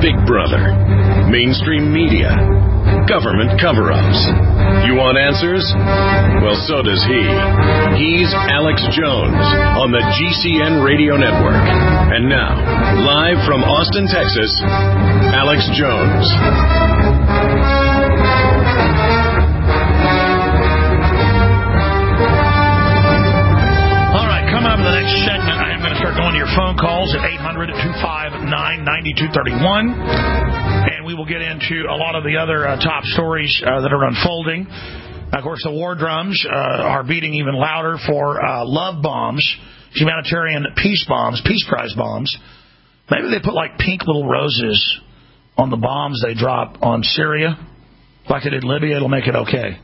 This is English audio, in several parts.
Big Brother, mainstream media, government cover-ups. You want answers? Well, so does he. He's Alex Jones on the GCN Radio Network. And now, live from Austin, Texas, Alex Jones. All right, coming up in the next segment, I am going to start going to your phone calls at 800-259-9231. And we will get into a lot of the other top stories that are unfolding. Of course, the war drums are beating even louder for love bombs, humanitarian peace bombs, peace prize bombs. Maybe they put like pink little roses on the bombs they drop on Syria, like they did Libya. It'll make it okay.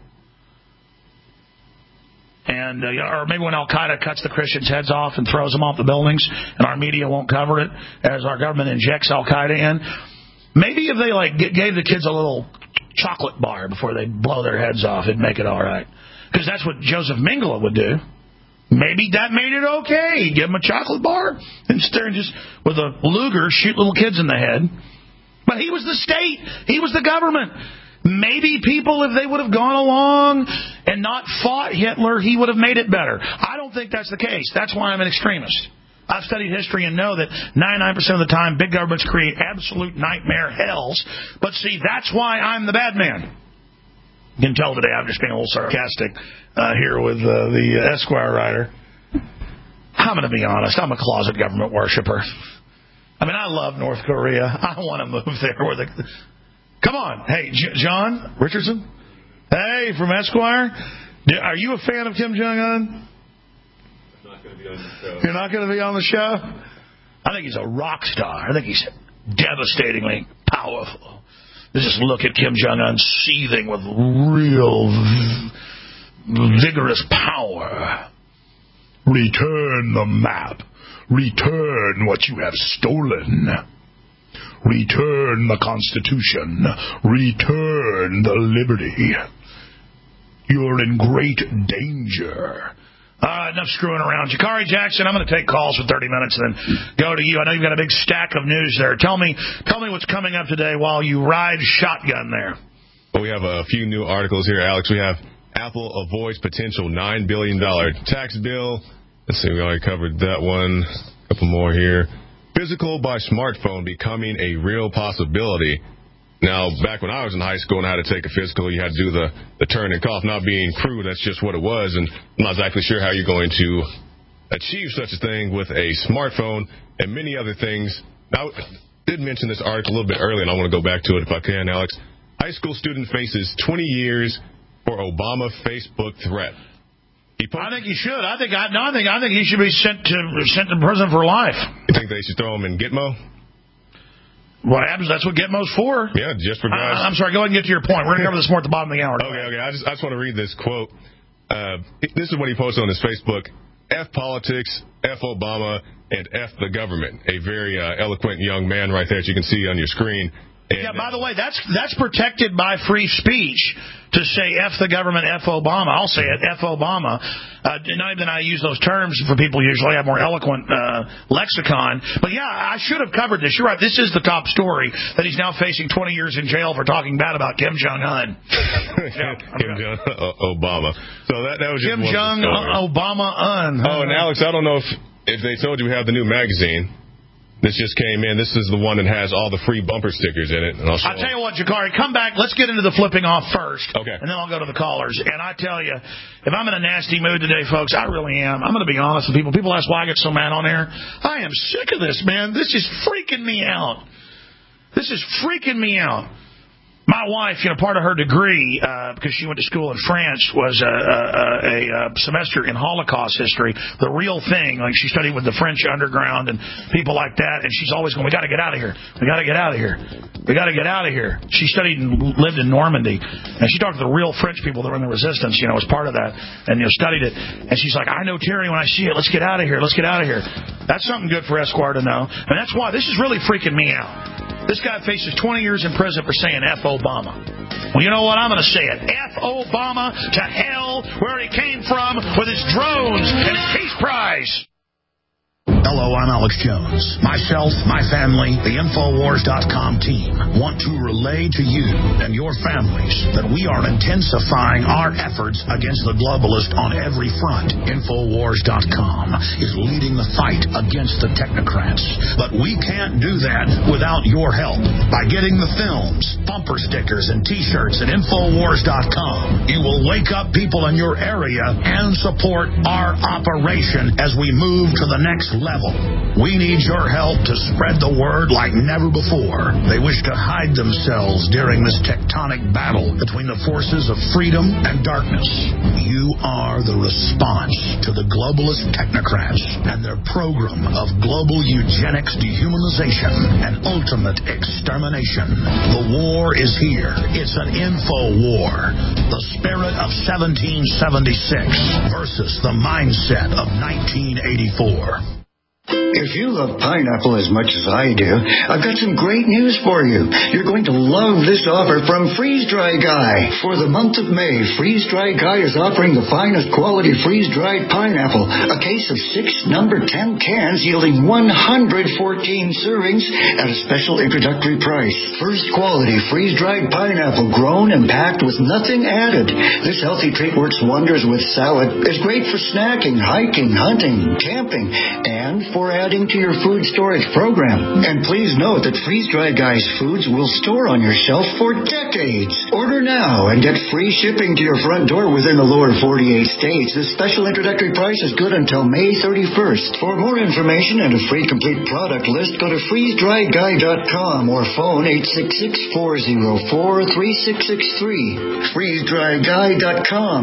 And or maybe when Al-Qaeda cuts the Christians' heads off and throws them off the buildings, and our media won't cover it as our government injects Al-Qaeda in. Maybe if they gave the kids a little chocolate bar before they blow their heads off, it'd make it all right. Because that's what Joseph Mengele would do. Maybe that made it okay. Give them a chocolate bar and just with a Luger shoot little kids in the head. But he was the state. He was the government. Maybe people, if they would have gone along and not fought Hitler, he would have made it better. I don't think that's the case. That's why I'm an extremist. I've studied history and know that 99% of the time big governments create absolute nightmare hells. But see, that's why I'm the bad man. You can tell today I'm just being a little sarcastic here with the Esquire writer. I'm going to be honest. I'm a closet government worshiper. I mean, I love North Korea. I want to move there. Come on. Hey, John Richardson? Hey, from Esquire? Are you a fan of Kim Jong-un? You're not going to be on the show? I think he's a rock star. I think he's devastatingly powerful. Just look at Kim Jong-un seething with real vigorous power. Return the map. Return what you have stolen. Return the Constitution. Return the liberty. You're in great danger. Enough screwing around. Jakari Jackson, I'm going to take calls for 30 minutes and then go to you. I know you've got a big stack of news there. Tell me what's coming up today while you ride shotgun there. Well, we have a few new articles here, Alex. We have Apple avoids potential $9 billion tax bill. Let's see, we already covered that one. A couple more here. Physical by smartphone becoming a real possibility. Now, back when I was in high school and I had to take a physical, you had to do the turn and cough. Not being crude, that's just what it was. And I'm not exactly sure how you're going to achieve such a thing with a smartphone and many other things. Now, I did mention this article a little bit earlier, and I want to go back to it if I can, Alex. High school student faces 20 years for Obama Facebook threat. I think he should. I think he should be sent to prison for life. You think they should throw him in Gitmo? What happens? That's what Gitmo's for. Yeah, just for guys. I'm sorry. Go ahead and get to your point. We're going to cover this more at the bottom of the hour. Okay. I just want to read this quote. This is what he posted on his Facebook. F politics, F Obama, and F the government. A very eloquent young man right there, as you can see on your screen. And, yeah, by the way, that's protected by free speech to say F the government, F Obama. I'll say it, F Obama. Not even I use those terms for people usually have more eloquent lexicon. But yeah, I should have covered this. You're right. This is the top story, that he's now facing 20 years in jail for talking bad about Kim Jong-un. Kim Jong Obama. So that was just Kim Jong Obama-un. Oh, and Alex, I don't know if they told you we have the new magazine. This just came in. This is the one that has all the free bumper stickers in it. And I'll tell you what, Jakari, come back. Let's get into the flipping off first. Okay. And then I'll go to the callers. And I tell you, if I'm in a nasty mood today, folks, I really am. I'm going to be honest with people. People ask why I get so mad on air. I am sick of this, man. This is freaking me out. This is freaking me out. My wife, part of her degree, because she went to school in France, was a semester in Holocaust history, the real thing. Like, she studied with the French underground and people like that, and she's always going, we got to get out of here. We got to get out of here. We got to get out of here. She studied and lived in Normandy, and she talked to the real French people that were in the resistance, as part of that, and, studied it. And she's like, I know Terry when I see it. Let's get out of here. Let's get out of here. That's something good for Esquire to know. And that's why this is really freaking me out. This guy faces 20 years in prison for saying F Obama. Well, you know what? I'm going to say it. F Obama to hell where he came from with his drones and his peace prize. Hello, I'm Alex Jones. Myself, my family, the Infowars.com team want to relay to you and your families that we are intensifying our efforts against the globalist on every front. Infowars.com is leading the fight against the technocrats. But we can't do that without your help. By getting the films, bumper stickers, and T-shirts at Infowars.com, you will wake up people in your area and support our operation as we move to the next level. We need your help to spread the word like never before. They wish to hide themselves during this tectonic battle between the forces of freedom and darkness. You are the response to the globalist technocrats and their program of global eugenics, dehumanization, and ultimate extermination. The war is here. It's an info war. The spirit of 1776 versus the mindset of 1984. If you love pineapple as much as I do, I've got some great news for you. You're going to love this offer from Freeze Dry Guy. For the month of May, Freeze Dry Guy is offering the finest quality freeze-dried pineapple, a case of 6 number 10 cans yielding 114 servings at a special introductory price. First quality freeze-dried pineapple grown and packed with nothing added. This healthy treat works wonders with salad. It's great for snacking, hiking, hunting, camping, and for adding to your food storage program. And please note that Freeze Dry Guy's foods will store on your shelf for decades. Order now and get free shipping to your front door within the lower 48 states. This special introductory price is good until May 31st. For more information and a free complete product list, go to freezedryguy.com or phone 866-404-3663. freezedryguy.com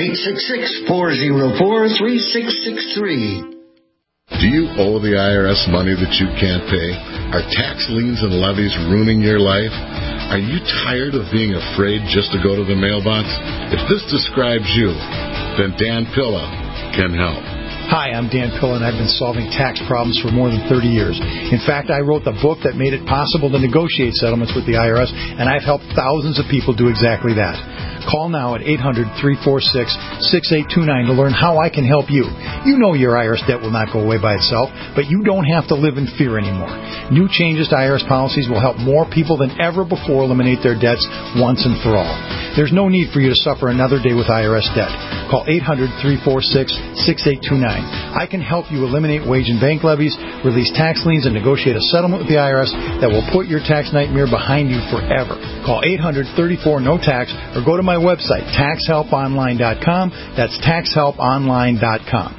866-404-3663. Do you owe the IRS money that you can't pay? Are tax liens and levies ruining your life? Are you tired of being afraid just to go to the mailbox? If this describes you, then Dan Pilla can help. Hi, I'm Dan Pilla, and I've been solving tax problems for more than 30 years. In fact, I wrote the book that made it possible to negotiate settlements with the IRS, and I've helped thousands of people do exactly that. Call now at 800-346-6829 to learn how I can help you. You know your IRS debt will not go away by itself, but you don't have to live in fear anymore. New changes to IRS policies will help more people than ever before eliminate their debts once and for all. There's no need for you to suffer another day with IRS debt. Call 800-346-6829. I can help you eliminate wage and bank levies, release tax liens, and negotiate a settlement with the IRS that will put your tax nightmare behind you forever. Call 800-34-NO-TAX or go to my website, taxhelponline.com. That's taxhelponline.com.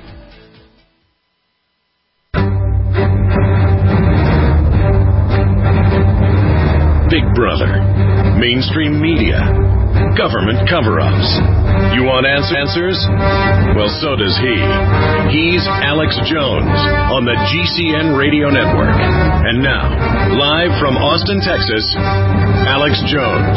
Big Brother, mainstream media, government cover-ups. You want answers? Well, so does he. He's Alex Jones on the GCN Radio Network. And now, live from Austin, Texas, Alex Jones.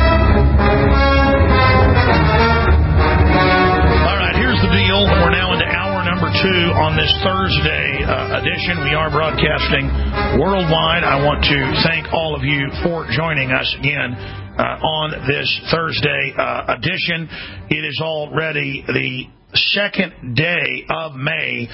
All right, here's the deal. We're now into hour number 2 on this Thursday edition. We are broadcasting worldwide. I want to thank all of you for joining us again on this Thursday edition. It is already the second day of May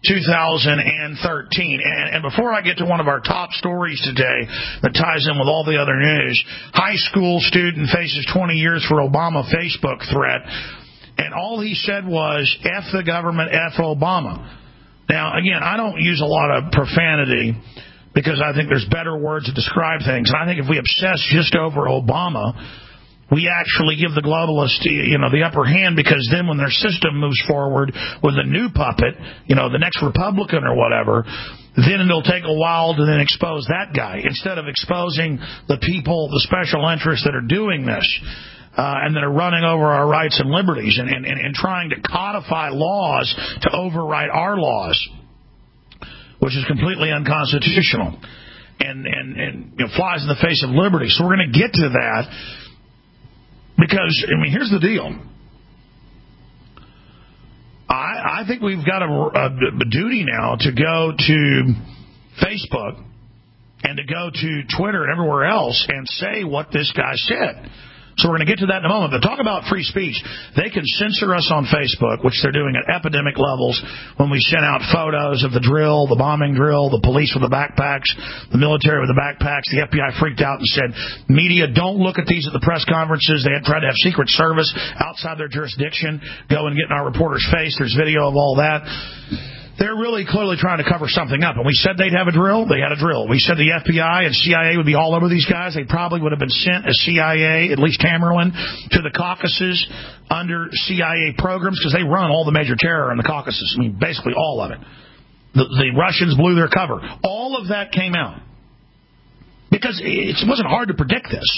2013. And before I get to one of our top stories today that ties in with all the other news, high school student faces 20 years for Obama Facebook threat. And all he said was, F the government, F Obama. Now, again, I don't use a lot of profanity because I think there's better words to describe things. And I think if we obsess just over Obama, we actually give the globalists, the upper hand, because then when their system moves forward with a new puppet, the next Republican or whatever, then it'll take a while to then expose that guy instead of exposing the people, the special interests that are doing this. And that are running over our rights and liberties and trying to codify laws to override our laws, which is completely unconstitutional and flies in the face of liberty. So we're going to get to that because, here's the deal. I think we've got a duty now to go to Facebook and to go to Twitter and everywhere else and say what this guy said. So we're going to get to that in a moment. But talk about free speech. They can censor us on Facebook, which they're doing at epidemic levels when we send out photos of the drill, the bombing drill, the police with the backpacks, the military with the backpacks. The FBI freaked out and said, media, don't look at these at the press conferences. They had tried to have Secret Service outside their jurisdiction go and get in our reporter's face. There's video of all that. They're really clearly trying to cover something up. And we said they'd have a drill. They had a drill. We said the FBI and CIA would be all over these guys. They probably would have been sent as CIA, at least Tamerlan, to the Caucasus under CIA programs because they run all the major terror in the Caucasus. I mean, basically all of it. The Russians blew their cover. All of that came out. Because it wasn't hard to predict this.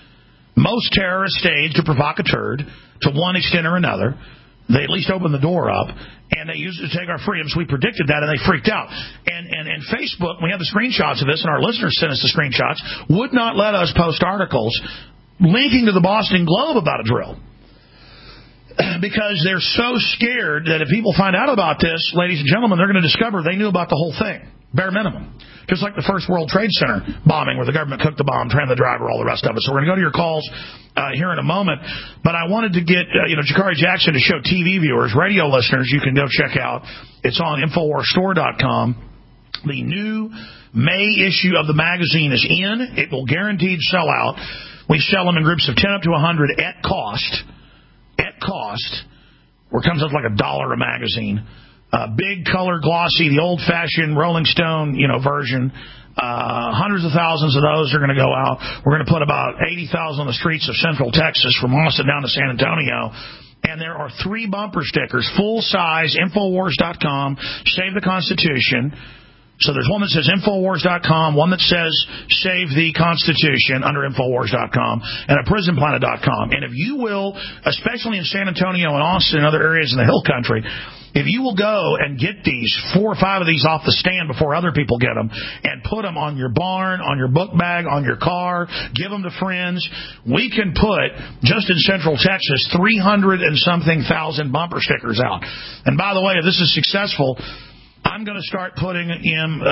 Most terrorists staged a provocateur to one extent or another. They at least opened the door up, and they used it to take our freedoms. We predicted that, and they freaked out. And Facebook, we have the screenshots of this, and our listeners sent us the screenshots, would not let us post articles linking to the Boston Globe about a drill. Because they're so scared that if people find out about this, ladies and gentlemen, they're going to discover they knew about the whole thing, bare minimum. Just like the first World Trade Center bombing where the government cooked the bomb, trained the driver, all the rest of it. So we're going to go to your calls here in a moment. But I wanted to get Jakari Jackson to show TV viewers, radio listeners, you can go check out. It's on InfoWarsStore.com. The new May issue of the magazine is in. It will guaranteed sell out. We sell them in groups of 10 up to 100 at cost. At cost. Where it comes up like $1 a magazine. Big, color, glossy, the old-fashioned Rolling Stone, version. Hundreds of thousands of those are going to go out. We're going to put about 80,000 on the streets of Central Texas, from Austin down to San Antonio. And there are 3 bumper stickers, full-size, Infowars.com, Save the Constitution. So there's one that says Infowars.com, one that says Save the Constitution under Infowars.com, and a PrisonPlanet.com. And if you will, especially in San Antonio and Austin and other areas in the Hill Country, if you will go and get these 4 or 5 of these off the stand before other people get them and put them on your barn, on your book bag, on your car, give them to friends, we can put, just in Central Texas, 300 and something thousand bumper stickers out. And by the way, if this is successful, I'm going to start putting in,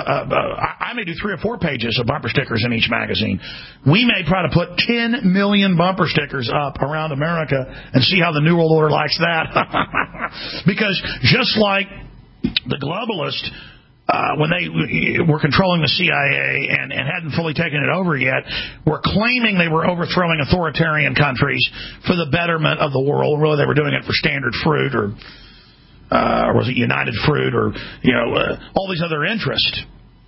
I may do 3 or 4 pages of bumper stickers in each magazine. We may try to put 10 million bumper stickers up around America and see how the New World Order likes that. Because just like the globalists, when they were controlling the CIA and hadn't fully taken it over yet, were claiming they were overthrowing authoritarian countries for the betterment of the world. Really, they were doing it for Standard Fruit or was it United Fruit or, all these other interests.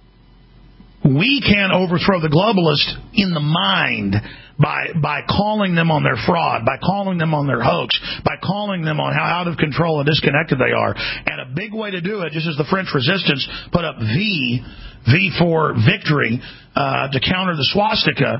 We can overthrow the globalists in the mind by calling them on their fraud, by calling them on their hoax, by calling them on how out of control and disconnected they are. And a big way to do it, just as the French resistance put up V for victory, to counter the swastika,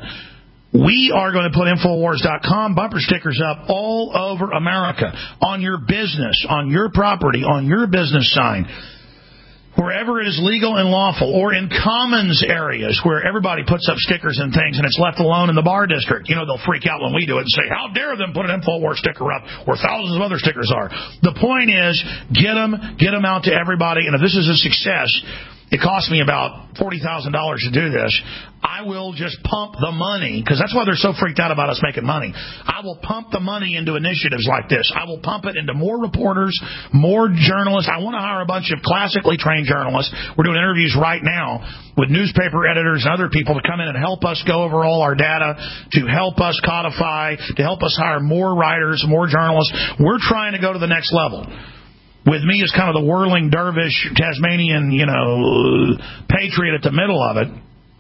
we are going to put Infowars.com bumper stickers up all over America, on your business, on your property, on your business sign, wherever it is legal and lawful, or in commons areas where everybody puts up stickers and things and it's left alone in the bar district. They'll freak out when we do it and say, how dare them put an Infowars sticker up where thousands of other stickers are. The point is, get them out to everybody, and if this is a success, it cost me about $40,000 to do this. I will just pump the money, because that's why they're so freaked out about us making money. I will pump the money into initiatives like this. I will pump it into more reporters, more journalists. I want to hire a bunch of classically trained journalists. We're doing interviews right now with newspaper editors and other people to come in and help us go over all our data, to help us codify, to help us hire more writers, more journalists. We're trying to go to the next level. With me as kind of the whirling dervish Tasmanian, patriot at the middle of it.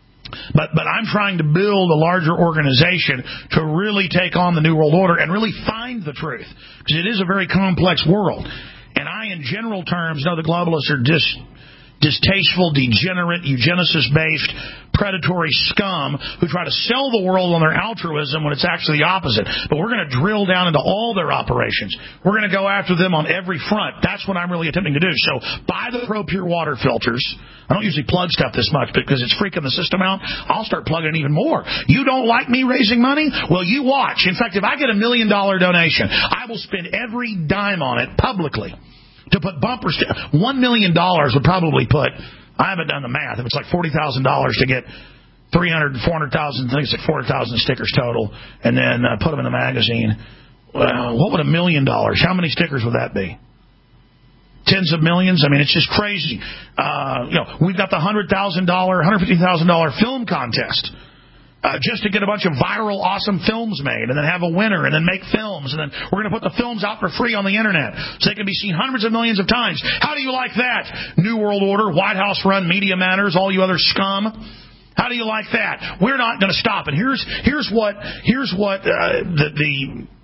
But I'm trying to build a larger organization to really take on the New World Order and really find the truth. Because it is a very complex world. And I, in general terms, know the globalists are distasteful, degenerate, eugenicist-based, predatory scum who try to sell the world on their altruism when it's actually the opposite. But we're going to drill down into all their operations. We're going to go after them on every front. That's what I'm really attempting to do. So buy the Pro Pure water filters. I don't usually plug stuff this much because it's freaking the system out. I'll start plugging even more. You don't like me raising money? Well, you watch. In fact, if I get $1 million donation, I will spend every dime on it publicly. To put bumpers, $1 million would probably put, I haven't done the math, if it's like $40,000 to get 300, 400,000, I think it's like 400,000 stickers total, and then put them in the magazine. What would $1 million? How many stickers would that be? Tens of millions? I mean, it's just crazy. We've got the $100,000, $150,000 film contest. Just to get a bunch of viral, awesome films made, and then have a winner, and then make films, and then we're going to put the films out for free on the internet, so they can be seen hundreds of millions of times. How do you like that? New World Order, White House run Media Matters, all you other scum. How do you like that? We're not going to stop. And here's what the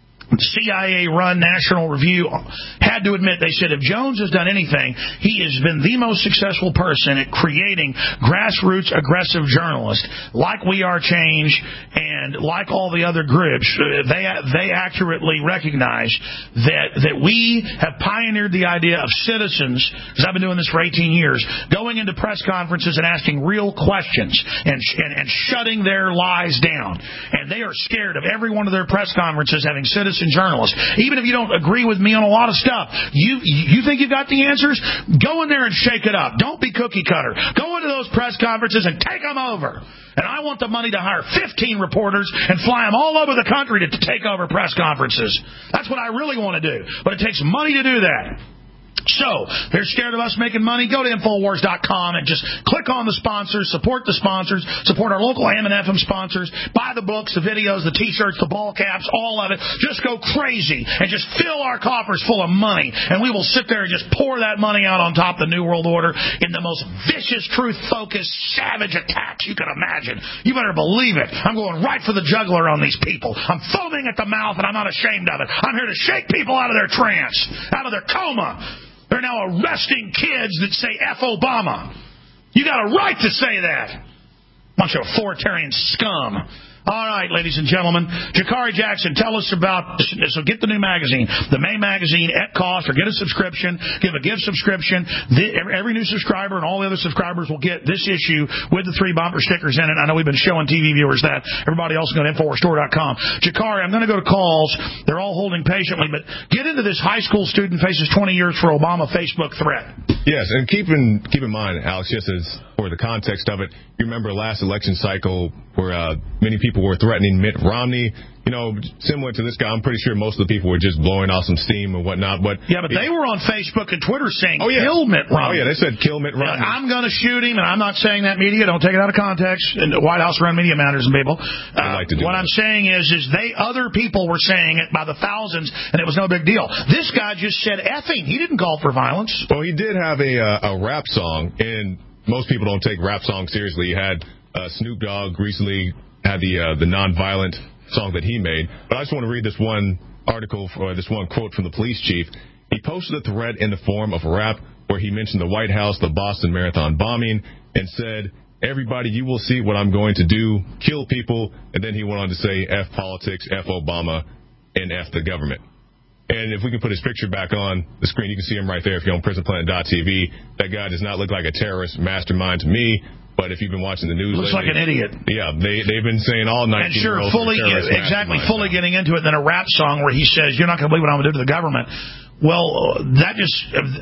CIA-run National Review had to admit. They said if Jones has done anything, he has been the most successful person at creating grassroots aggressive journalists like We Are Change and like all the other groups. They accurately recognize that we have pioneered the idea of citizens, because I've been doing this for 18 years, going into press conferences and asking real questions and shutting their lies down. And they are scared of every one of their press conferences having citizens and journalists. Even if you don't agree with me on a lot of stuff, you think you've got the answers? Go in there and shake it up. Don't be cookie cutter. Go into those press conferences and take them over. And I want the money to hire 15 reporters and fly them all over the country to take over press conferences. That's what I really want to do. But it takes money to do that. So, they're scared of us making money. Go to Infowars.com and just click on the sponsors, support the sponsors, support our local AM and FM sponsors, buy the books, the videos, the T-shirts, the ball caps, all of it. Just go crazy and just fill our coffers full of money. And we will sit there and just pour that money out on top of the New World Order in the most vicious, truth-focused, savage attacks you can imagine. You better believe it. I'm going right for the jugular on these people. I'm foaming at the mouth, and I'm not ashamed of it. I'm here to shake people out of their trance, out of their coma. They're now arresting kids that say F Obama. You got a right to say that. Bunch of authoritarian scum. All right, ladies and gentlemen. Jakari Jackson, tell us about this. So get the new magazine, the May magazine, at cost, or get a subscription. Give a gift subscription. Every new subscriber and all the other subscribers will get this issue with the 3 bumper stickers in it. I know we've been showing TV viewers that. Everybody else can go to InfoWarsStore.com. Jakari, I'm going to go to calls. They're all holding patiently, but get into this high school student faces 20 years for Obama Facebook threat. Yes, and keep in mind, Alex, just as for the context of it, you remember last election cycle where many people were threatening Mitt Romney. You know, similar to this guy, I'm pretty sure most of the people were just blowing off some steam and whatnot. But they were on Facebook and Twitter saying, kill Mitt Romney. Oh, yeah, they said kill Mitt Romney. I'm going to shoot him, and I'm not saying that, media. Don't take it out of context. And the White House run Media Matters and people. What I'm saying is other people were saying it by the thousands, and it was no big deal. This guy just said effing. He didn't call for violence. Well, he did have a rap song, and most people don't take rap songs seriously. You had Snoop Dogg recently had the nonviolent song that he made. But I just want to read this one article, or this one quote from the police chief. He posted a thread in the form of a rap where he mentioned the White House, the Boston Marathon bombing, and said, "Everybody, you will see what I'm going to do, kill people." And then he went on to say, F politics, F Obama, and F the government. And if we can put his picture back on the screen, you can see him right there if you're on PrisonPlanet.tv. That guy does not look like a terrorist mastermind to me. But if you've been watching the news, looks like an idiot. Yeah, they've been saying all night. And sure, fully getting into it. Then a rap song where he says, "You're not going to believe what I'm going to do to the government." Well, that just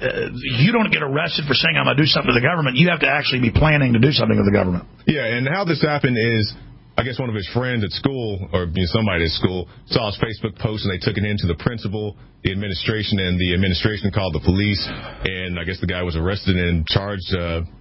you don't get arrested for saying I'm going to do something to the government. You have to actually be planning to do something to the government. Yeah, and how this happened is, I guess one of his friends at school, or somebody at school, saw his Facebook post, and they took it into the principal, the administration, and the administration called the police. And I guess the guy was arrested and charged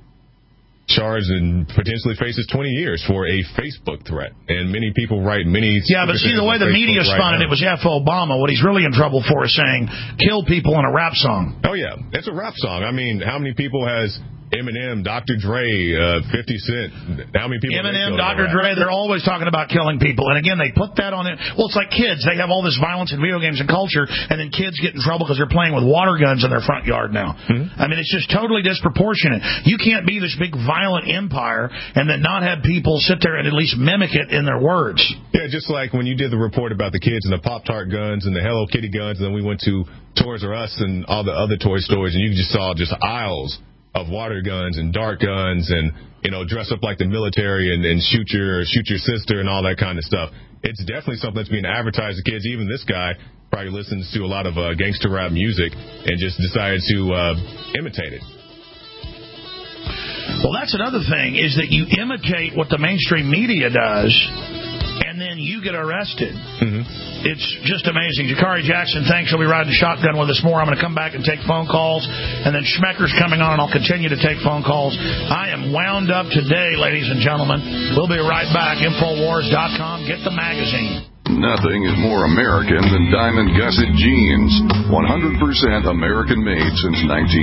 and potentially faces 20 years for a Facebook threat. And many people write many... Yeah, but see, the way the media spun it was F Obama. What he's really in trouble for is saying, kill people in a rap song. Oh, yeah. It's a rap song. I mean, how many people has Eminem, Dr. Dre, 50 Cent, how many people... Eminem, Dr. Dre, they're always talking about killing people. And again, they put that on it. Well, it's like kids. They have all this violence in video games and culture, and then kids get in trouble because they're playing with water guns in their front yard now. Mm-hmm. I mean, it's just totally disproportionate. You can't be this big violent empire and then not have people sit there and at least mimic it in their words. Yeah, just like when you did the report about the kids and the Pop-Tart guns and the Hello Kitty guns, and then we went to Toys R Us and all the other toy stores, and you just saw just aisles of water guns and dart guns and, dress up like the military and shoot your sister and all that kind of stuff. It's definitely something that's being advertised to kids. Even this guy probably listens to a lot of gangster rap music and just decided to imitate it. Well, that's another thing, is that you imitate what the mainstream media does, and then you get arrested. It's just amazing. Jakari Jackson, thanks. You'll be riding shotgun with us more. I'm going to come back and take phone calls, and then Schmecker's coming on, and I'll continue to take phone calls. I am wound up today, ladies and gentlemen. We'll be right back. Infowars.com. Get the magazine. Nothing is more American than Diamond Gusset jeans. 100% American-made since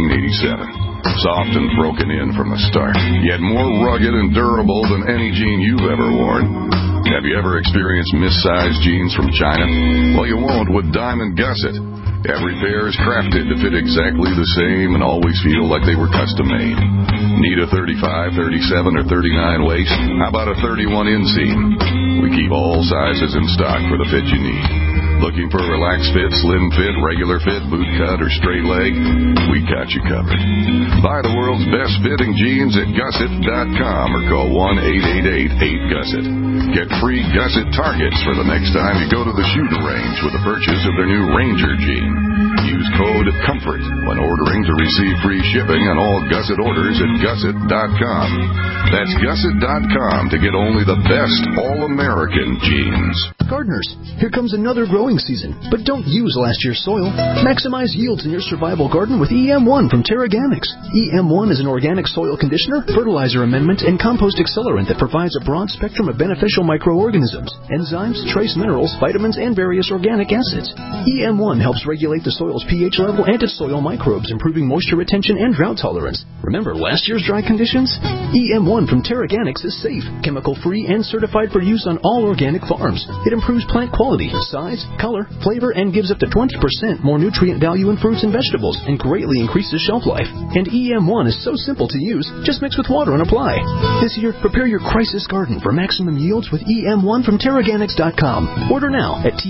1987. Soft and broken in from the start, yet more rugged and durable than any jean you've ever worn. Have you ever experienced missized jeans from China? Well, you won't with Diamond Gusset. Every pair is crafted to fit exactly the same and always feel like they were custom-made. Need a 35, 37, or 39 waist? How about a 31 inseam? We keep all sizes in stock for the fit you need. Looking for a relaxed fit, slim fit, regular fit, boot cut, or straight leg? We got you covered. Buy the world's best fitting jeans at Gusset.com or call 1-888-8-GUSSET. Get free Gusset targets for the next time you go to the shooting range with the purchase of their new Ranger jean. Use code COMFORT when ordering to receive free shipping on all Gusset orders at Gusset.com. That's Gusset.com to get only the best all-American jeans. Gardeners, here comes another growing season, but don't use last year's soil. Maximize yields in your survival garden with EM1 from Terraganics. EM1 is an organic soil conditioner, fertilizer amendment, and compost accelerant that provides a broad spectrum of beneficial microorganisms, enzymes, trace minerals, vitamins, and various organic acids. EM1 helps regulate the soil's pH level and its soil microbes, improving moisture retention and drought tolerance. Remember last year's dry conditions? EM1 from Terraganics is safe, chemical-free, and certified for use on all organic farms. It improves plant quality, size, color, flavor, and gives up to 20% more nutrient value in fruits and vegetables, and greatly increases shelf life. And EM1 is so simple to use, just mix with water and apply. This year, prepare your crisis garden for maximum yields with EM1 from Terraganics.com. Order now at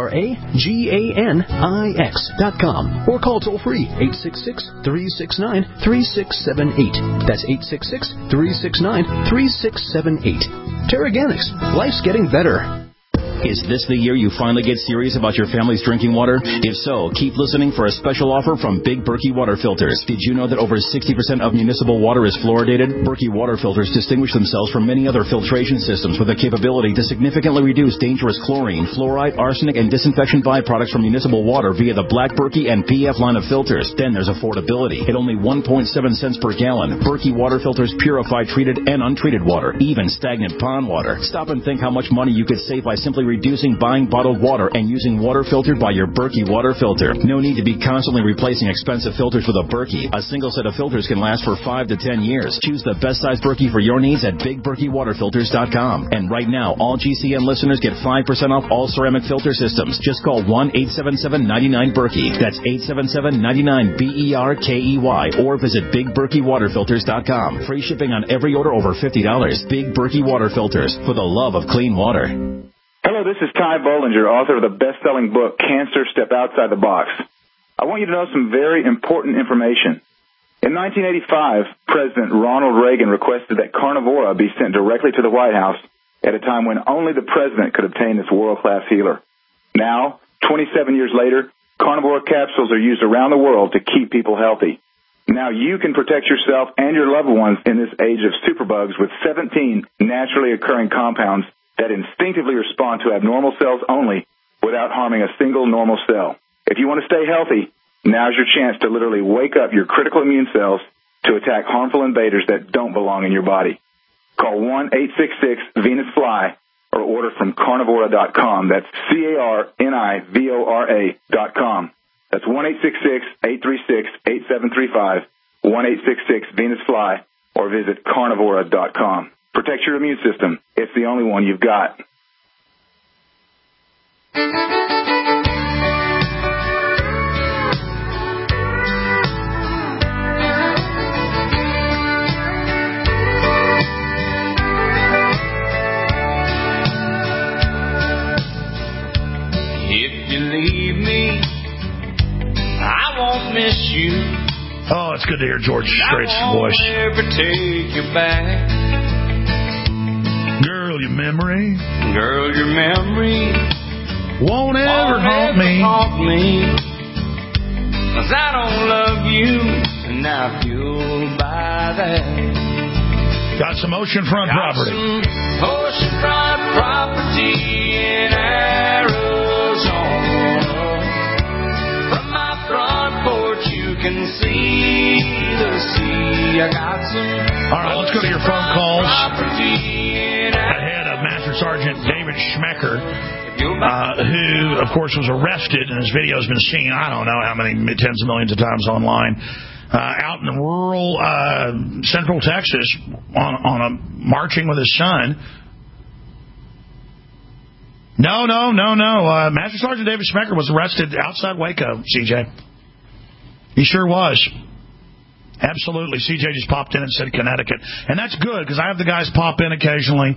TERAGANIX.com or call toll-free 866-369-3678. That's 866-369-3678. Terraganics. Life's getting better. Is this the year you finally get serious about your family's drinking water? If so, keep listening for a special offer from Big Berkey Water Filters. Did you know that over 60% of municipal water is fluoridated? Berkey Water Filters distinguish themselves from many other filtration systems with the capability to significantly reduce dangerous chlorine, fluoride, arsenic, and disinfection byproducts from municipal water via the Black Berkey and PF line of filters. Then there's affordability. At only 1.7 cents per gallon, Berkey Water Filters purify treated and untreated water, even stagnant pond water. Stop and think how much money you could save by simply reducing buying bottled water and using water filtered by your Berkey water filter. No need to be constantly replacing expensive filters with a Berkey. A single set of filters can last for 5 to 10 years. Choose the best size Berkey for your needs at BigBerkeyWaterFilters.com. And right now, all GCN listeners get 5% off all ceramic filter systems. Just call 1-877-99-BERKEY. That's 877-99-BERKEY or visit BigBerkeyWaterFilters.com. Free shipping on every order over $50. Big Berkey Water Filters, for the love of clean water. Hello, this is Ty Bollinger, author of the best-selling book, Cancer, Step Outside the Box. I want you to know some very important information. In 1985, President Ronald Reagan requested that Carnivora be sent directly to the White House at a time when only the president could obtain this world-class healer. Now, 27 years later, Carnivora capsules are used around the world to keep people healthy. Now you can protect yourself and your loved ones in this age of superbugs with 17 naturally occurring compounds that instinctively respond to abnormal cells only without harming a single normal cell. If you want to stay healthy, now's your chance to literally wake up your critical immune cells to attack harmful invaders that don't belong in your body. Call 1-866-VENUS-FLY or order from Carnivora.com. That's CARNIVORA.com. That's 1-866-836-8735, 1-866-VENUS-FLY, or visit Carnivora.com. Protect your immune system. It's the only one you've got. If you leave me, I won't miss you. Oh, it's good to hear George Strait's voice. I won't ever take you back. Girl, your memory won't ever haunt me. 'Cause I don't love you, and I feel by that. Got some oceanfront property. Oceanfront property in Arizona. From my front porch you can see the sea. I got some. All right, let's go to your phone calls. Ahead of Master Sergeant David Schmecker, who, of course, was arrested, and his video has been seen, I don't know how many tens of millions of times online, out in rural central Texas on a marching with his son. No. Master Sergeant David Schmecker was arrested outside Waco, CJ. He sure was. Absolutely. CJ just popped in and said Connecticut. And that's good, because I have the guys pop in occasionally.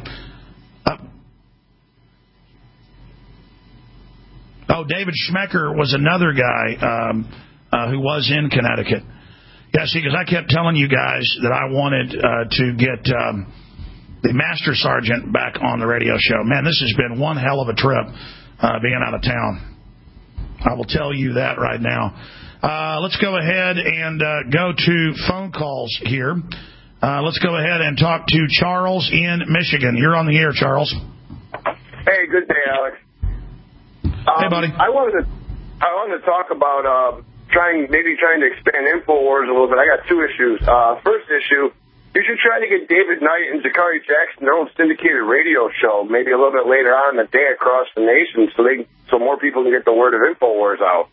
David Schmecker was another guy who was in Connecticut. Yeah, see, because I kept telling you guys that I wanted to get the Master Sergeant back on the radio show. Man, this has been one hell of a trip being out of town. I will tell you that right now. Let's go ahead and go to phone calls here. Let's go ahead and talk to Charles in Michigan. You're on the air, Charles. Hey, good day, Alex. Hey, buddy. I wanted to talk about trying to expand InfoWars a little bit. I got two issues. First issue, you should try to get David Knight and Zachary Jackson their own syndicated radio show, maybe a little bit later on in the day across the nation, so more people can get the word of InfoWars out.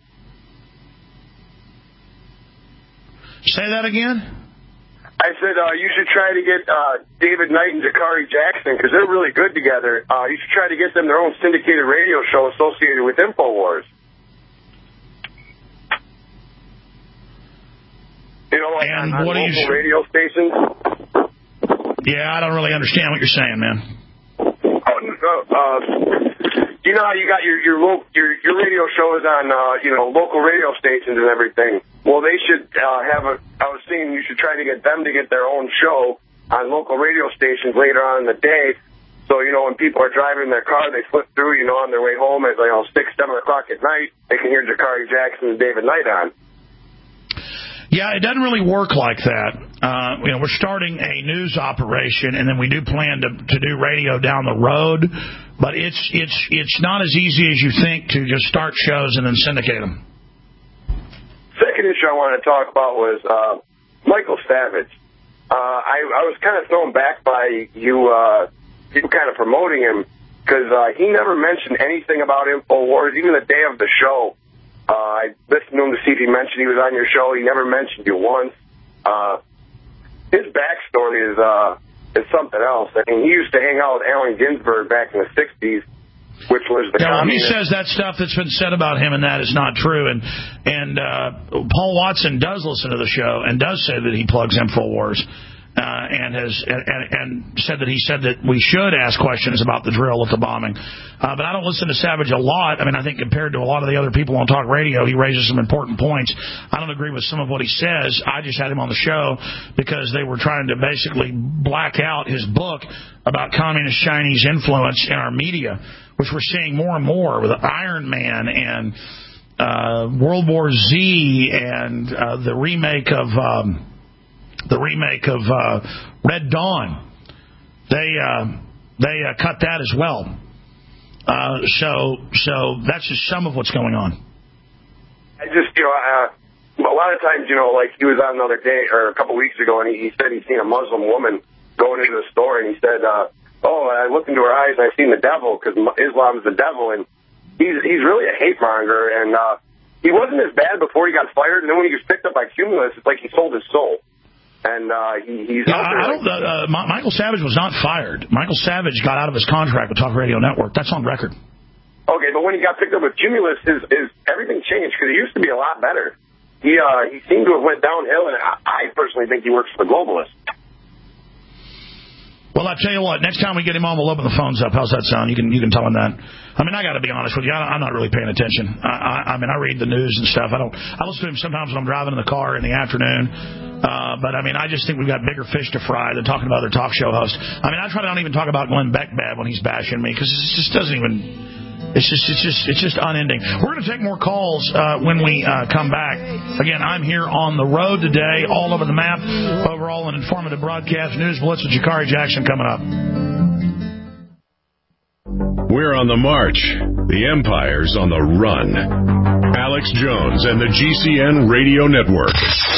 Say that again? I said you should try to get David Knight and Zachary Jackson, because they're really good together. You should try to get them their own syndicated radio show associated with InfoWars. You know, like on local radio stations. Yeah, I don't really understand what you're saying, man. You know how you got your radio shows on local radio stations and everything. Well, they should I was thinking you should try to get them to get their own show on local radio stations later on in the day. So, when people are driving their car, they flip through, on their way home at 6, 7 o'clock at night, they can hear Zachary Jackson and David Knight on. Yeah, it doesn't really work like that. We're starting a news operation, and then we do plan to do radio down the road, but it's not as easy as you think to just start shows and then syndicate them. Second issue I wanted to talk about was Michael Savage. I was kind of thrown back by you kind of promoting him, because he never mentioned anything about InfoWars, even the day of the show. I listened to him to see if he mentioned he was on your show. He never mentioned you once. His backstory is something else. I mean, he used to hang out with Allen Ginsberg back in the 60s, which was the communist. He says that stuff that's been said about him, and that is not true. And Paul Watson does listen to the show and does say that he plugs InfoWars. And said that we should ask questions about the drill at the bombing. But I don't listen to Savage a lot. I mean, I think compared to a lot of the other people on talk radio, he raises some important points. I don't agree with some of what he says. I just had him on the show because they were trying to basically black out his book about communist Chinese influence in our media, which we're seeing more and more with Iron Man and World War Z and the remake of Red Dawn. They cut that as well. So that's just some of what's going on. I just, a lot of times, like he was on the other day or a couple weeks ago, and he said he'd seen a Muslim woman going into the store, and he said, I looked into her eyes and I seen the devil, because Islam is the devil, and he's really a hate monger, and he wasn't as bad before he got fired, and then when he was picked up by Cumulus, it's like he sold his soul. And he's out there. Michael Savage was not fired. Michael Savage got out of his contract with Talk Radio Network. That's on record. Okay, but when he got picked up with Cumulus, his everything changed, because he used to be a lot better. He seemed to have went downhill, and I personally think he works for the globalists. Well, I tell you what, next time we get him on, we'll open the phones up. How's that sound? You can tell him that. I mean, I got to be honest with you. I'm not really paying attention. I read the news and stuff. I listen to him sometimes when I'm driving in the car in the afternoon. But I mean, I just think we've got bigger fish to fry than talking about other talk show hosts. I mean, I try to not even talk about Glenn Beck bad when he's bashing me, because it just doesn't even It's just unending. We're going to take more calls when we come back. Again, I'm here on the road today, all over the map. Overall, an informative broadcast. News Blitz with Jakari Jackson coming up. We're on the march. The Empire's on the run. Alex Jones and the GCN Radio Network.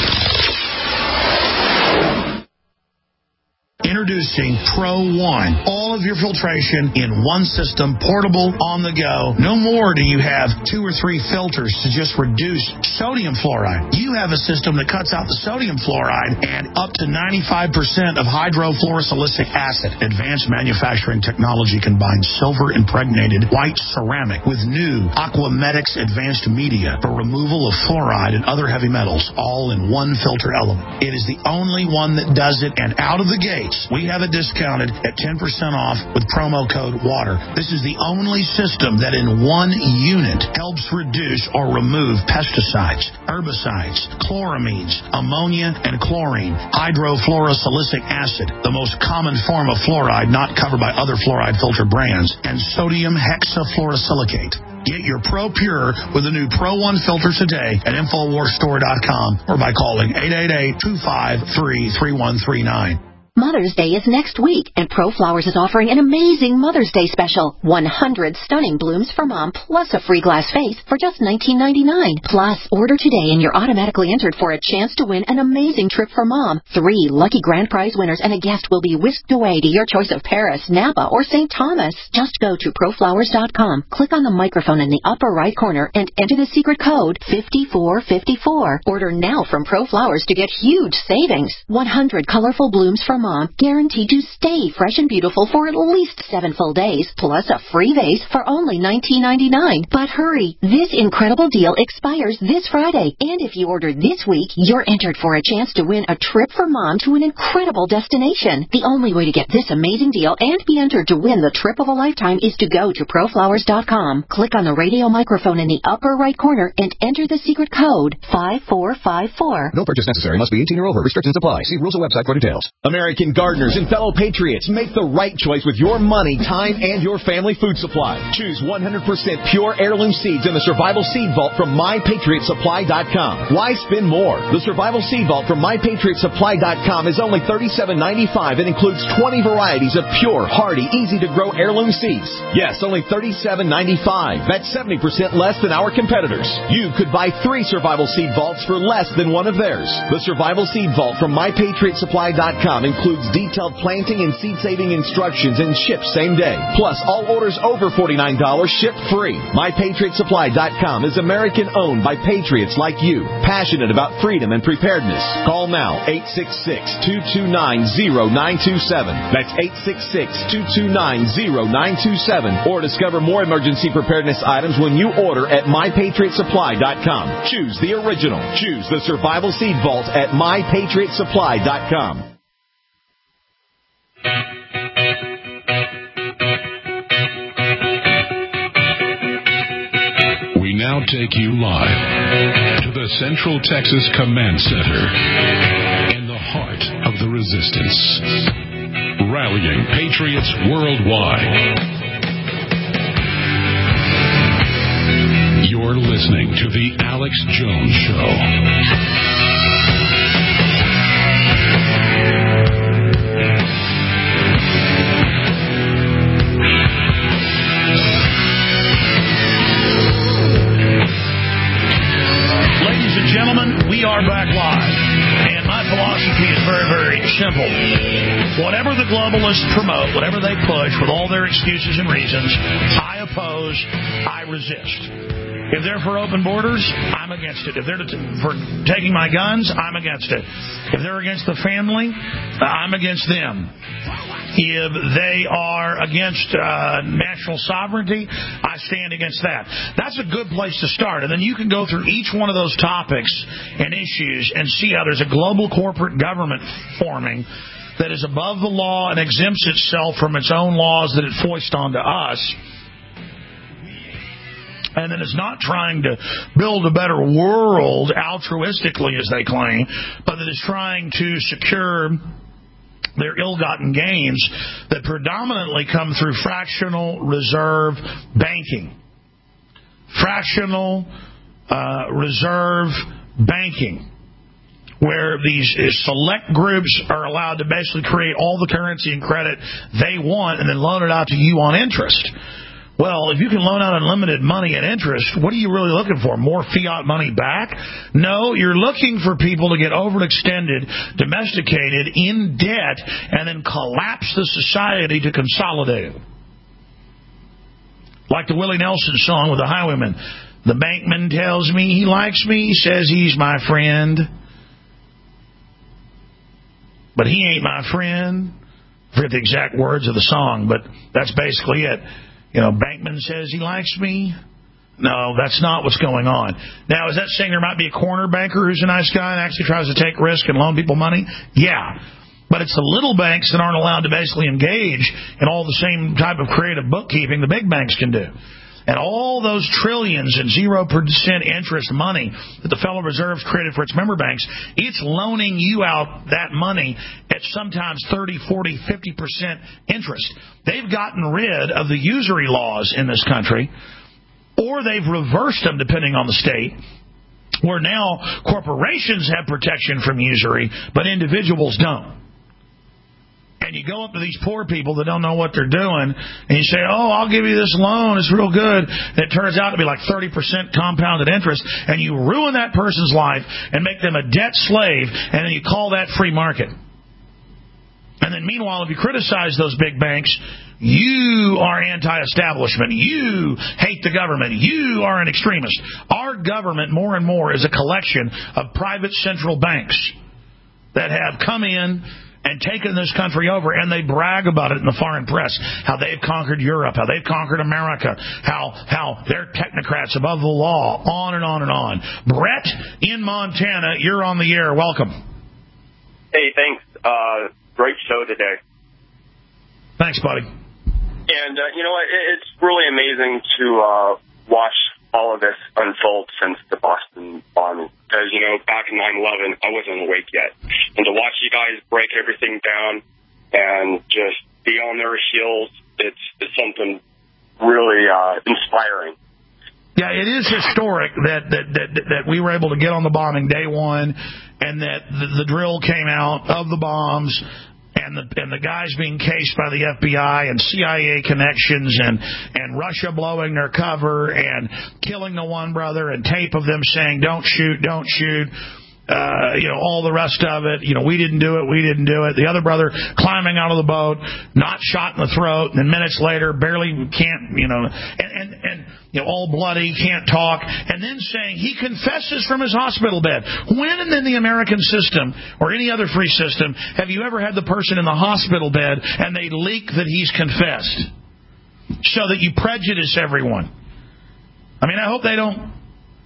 Introducing Pro One. All of your filtration in one system, portable, on the go. No more do you have 2 or 3 filters to just reduce sodium fluoride. You have a system that cuts out the sodium fluoride and up to 95% of hydrofluorosilicic acid. Advanced manufacturing technology combines silver-impregnated white ceramic with new Aquamedics advanced media for removal of fluoride and other heavy metals, all in one filter element. It is the only one that does it, and out of the gate, we have it discounted at 10% off with promo code WATER. This is the only system that in one unit helps reduce or remove pesticides, herbicides, chloramines, ammonia, and chlorine, hydrofluorosilicic acid, the most common form of fluoride not covered by other fluoride filter brands, and sodium hexafluorosilicate. Get your Pro Pure with the new Pro One filter today at InfoWarsStore.com or by calling 888-253-3139. Mother's Day is next week, and ProFlowers is offering an amazing Mother's Day special. 100 stunning blooms for Mom, plus a free glass vase for just $19.99. Plus, order today and you're automatically entered for a chance to win an amazing trip for Mom. 3 lucky grand prize winners and a guest will be whisked away to your choice of Paris, Napa, or St. Thomas. Just go to ProFlowers.com, click on the microphone in the upper right corner, and enter the secret code 5454. Order now from ProFlowers to get huge savings. 100 colorful blooms for Mom, guaranteed to stay fresh and beautiful for at least 7 full days, plus a free vase for only $19.99. But hurry, this incredible deal expires this Friday, and if you order this week, you're entered for a chance to win a trip for Mom to an incredible destination. The only way to get this amazing deal and be entered to win the trip of a lifetime is to go to ProFlowers.com, click on the radio microphone in the upper right corner, and enter the secret code 5454. No purchase necessary. Must be 18 or over. Restrictions apply. See rules and website for details. American gardeners and fellow patriots, make the right choice with your money, time, and your family food supply. Choose 100% pure heirloom seeds in the Survival Seed Vault from MyPatriotSupply.com. Why spend more? The Survival Seed Vault from MyPatriotSupply.com is only $37.95 and includes 20 varieties of pure, hardy, easy-to-grow heirloom seeds. Yes, only $37.95. That's 70% less than our competitors. You could buy 3 Survival Seed Vaults for less than one of theirs. The Survival Seed Vault from MyPatriotSupply.com includes detailed planting and seed-saving instructions and ships same day. Plus, all orders over $49 ship free. MyPatriotSupply.com is American-owned by patriots like you, passionate about freedom and preparedness. Call now, 866-229-0927. That's 866-229-0927. Or discover more emergency preparedness items when you order at MyPatriotSupply.com. Choose the original. Choose the Survival Seed Vault at MyPatriotSupply.com. We now take you live to the Central Texas Command Center in the heart of the resistance. Rallying patriots worldwide. You're listening to The Alex Jones Show. We are back live, and my philosophy is very, very simple. Whatever the globalists promote, whatever they push with all their excuses and reasons, I oppose, I resist. If they're for open borders, I'm against it. If they're for taking my guns, I'm against it. If they're against the family, I'm against them. If they are against national sovereignty, I stand against that. That's a good place to start. And then you can go through each one of those topics and issues and see how there's a global corporate government forming that is above the law and exempts itself from its own laws that it foists onto us. And then it's not trying to build a better world altruistically, as they claim, but that it's trying to secure their ill-gotten gains that predominantly come through fractional reserve banking. Fractional reserve banking, where these select groups are allowed to basically create all the currency and credit they want and then loan it out to you on interest. Well, if you can loan out unlimited money at interest, what are you really looking for? More fiat money back? No, you're looking for people to get overextended, domesticated, in debt, and then collapse the society to consolidate it. Like the Willie Nelson song with the Highwaymen. The bankman tells me he likes me, says he's my friend. But he ain't my friend. I forget the exact words of the song, but that's basically it. Bankman says he likes me. No, that's not what's going on. Now, is that saying there might be a corner banker who's a nice guy and actually tries to take risk and loan people money? Yeah. But it's the little banks that aren't allowed to basically engage in all the same type of creative bookkeeping the big banks can do. And all those trillions in 0% interest money that the Federal Reserve's created for its member banks, it's loaning you out that money at sometimes 30, 40, 50% interest. They've gotten rid of the usury laws in this country, or they've reversed them depending on the state, where now corporations have protection from usury, but individuals don't. And you go up to these poor people that don't know what they're doing, and you say, I'll give you this loan, it's real good. And it turns out to be like 30% compounded interest, and you ruin that person's life and make them a debt slave, and then you call that free market. And then meanwhile, if you criticize those big banks, you are anti-establishment. You hate the government. You are an extremist. Our government, more and more, is a collection of private central banks that have come in and taken this country over, and they brag about it in the foreign press, how they've conquered Europe, how they've conquered America, how they're technocrats above the law, on and on and on. Brett in Montana, you're on the air. Welcome. Hey, thanks. Great show today. Thanks, buddy. And you know what? It's really amazing to watch all of this unfold since the Boston bombing. Because, back in 9/11, I wasn't awake yet. And to watch you guys break everything down and just be on their heels, it's something really inspiring. Yeah, it is historic that we were able to get on the bombing day one, and that the drill came out of the bombs, and the guys being cased by the FBI and CIA connections and Russia blowing their cover and killing the one brother and tape of them saying, don't shoot, don't shoot. All the rest of it, we didn't do it. The other brother climbing out of the boat, not shot in the throat, and then minutes later, barely can't, and all bloody, can't talk, and then saying he confesses from his hospital bed. When in the American system, or any other free system, have you ever had the person in the hospital bed and they leak that he's confessed? So that you prejudice everyone. I mean, I hope they don't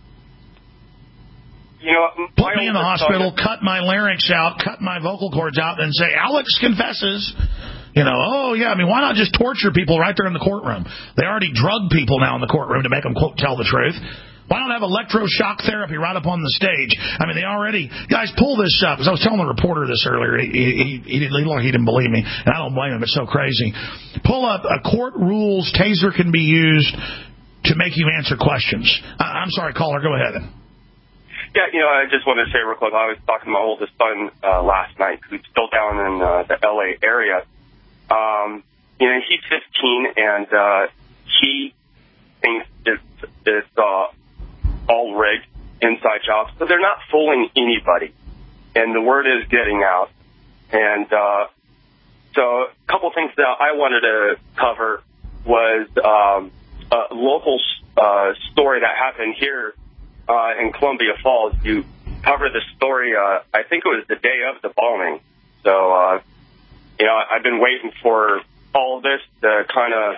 put me in the hospital, cut my larynx out, cut my vocal cords out, and say, Alex confesses. Why not just torture people right there in the courtroom? They already drug people now in the courtroom to make them, quote, tell the truth. Why not have electroshock therapy right up on the stage? I mean, they already... Guys, pull this up. As I was telling the reporter this earlier, he didn't believe me, and I don't blame him. It's so crazy. Pull up a court rules taser can be used to make you answer questions. I'm sorry, caller, go ahead. Yeah, I just wanted to say real quick, I was talking to my oldest son last night, who's still down in the L.A. area. He's 15, and he thinks it's all rigged, inside jobs, but they're not fooling anybody. And the word is getting out. And so a couple things that I wanted to cover was a local story that happened here in Columbia Falls. You covered the story, I think it was the day of the bombing. So, I've been waiting for all of this to kind of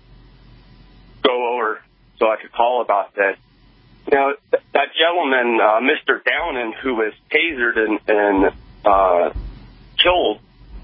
go over so I could call about this. That gentleman, Mr. Downen, who was tasered and killed,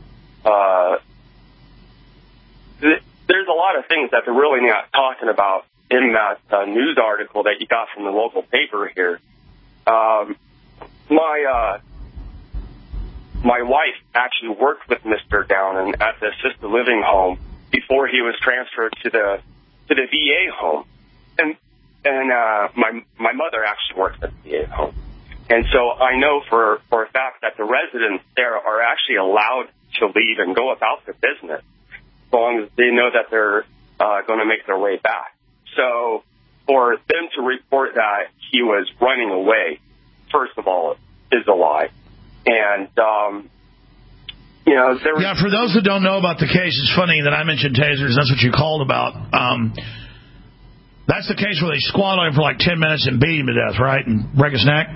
there's a lot of things that they're really not talking about in that news article that you got from the local paper here. My wife actually worked with Mr. Downen at the assisted living home before he was transferred to the VA home. And my mother actually works at the VA home. And so I know for a fact that the residents there are actually allowed to leave and go about their business as long as they know that they're going to make their way back. So for them to report that he was running away, first of all, is a lie. And, for those that don't know about the case, it's funny that I mentioned tasers. That's what you called about. That's the case where they squat on him for like 10 minutes and beat him to death, right? And break his neck?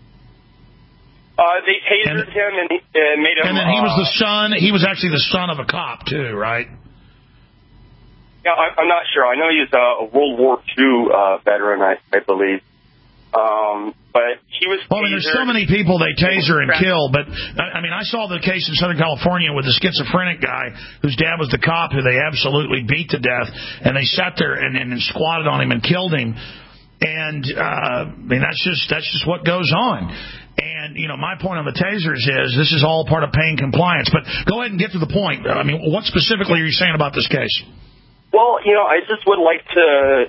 They tasered him and made him... And then he was the son... He was actually the son of a cop, too, right? Yeah, I'm not sure. I know he's a World War II veteran, I believe. But he was... Well, I mean, there's so many people they taser and kill, but, I mean, I saw the case in Southern California with the schizophrenic guy whose dad was the cop who they absolutely beat to death, and they sat there and squatted on him and killed him. And, I mean, that's just what goes on. And, my point on the tasers is this is all part of paying compliance. But go ahead and get to the point. I mean, what specifically are you saying about this case? Well, I just would like to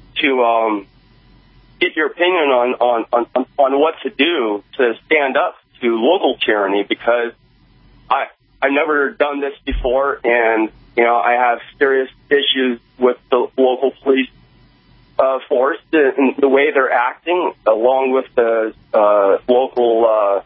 get your opinion on what to do to stand up to local tyranny, because I've never done this before, and I have serious issues with the local police force and the way they're acting, along with the local.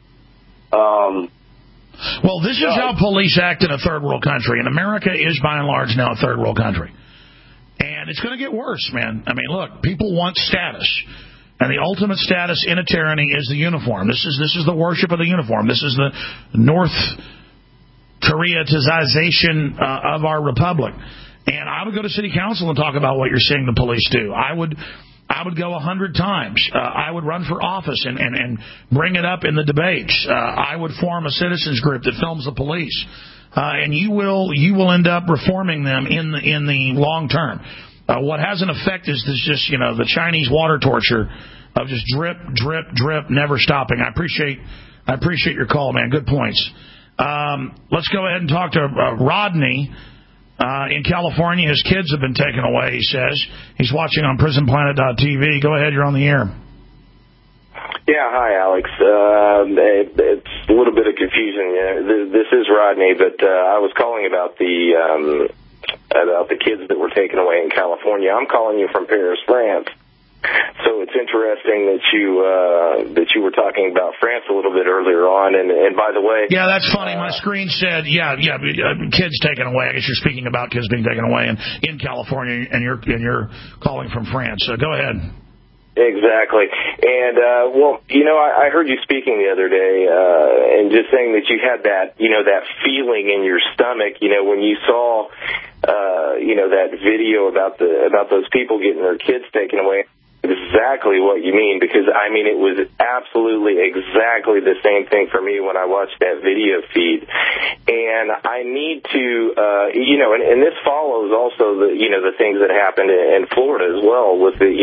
Well, this is how police act in a third world country, and America is by and large now a third world country. And it's going to get worse, man. I mean, look, people want status. And the ultimate status in a tyranny is the uniform. This is the worship of the uniform. This is the North Koreatization of our republic. And I would go to city council and talk about what you're seeing the police do. I would go 100 times. I would run for office and bring it up in the debates. I would form a citizens group that films the police. And you will end up reforming them in the long term. What has an effect is this just, the Chinese water torture of just drip, drip, drip, never stopping. I appreciate your call, man. Good points. Let's go ahead and talk to Rodney in California. His kids have been taken away, he says. He's watching on PrisonPlanet.tv. Go ahead, you're on the air. Yeah, hi, Alex. It's a little bit of confusion. This is Rodney, but I was calling about the kids that were taken away in California. I'm calling you from Paris, France. So it's interesting that you were talking about France a little bit earlier on. And by the way, yeah, that's funny. My screen said, kids taken away. I guess you're speaking about kids being taken away in California, and you're calling from France. So go ahead. Exactly. And, I heard you speaking the other day, and just saying that you had that, that feeling in your stomach, when you saw, that video about those people getting their kids taken away. Exactly what you mean, because, it was absolutely exactly the same thing for me when I watched that video feed. And I need to, and this follows also the things that happened in Florida as well with the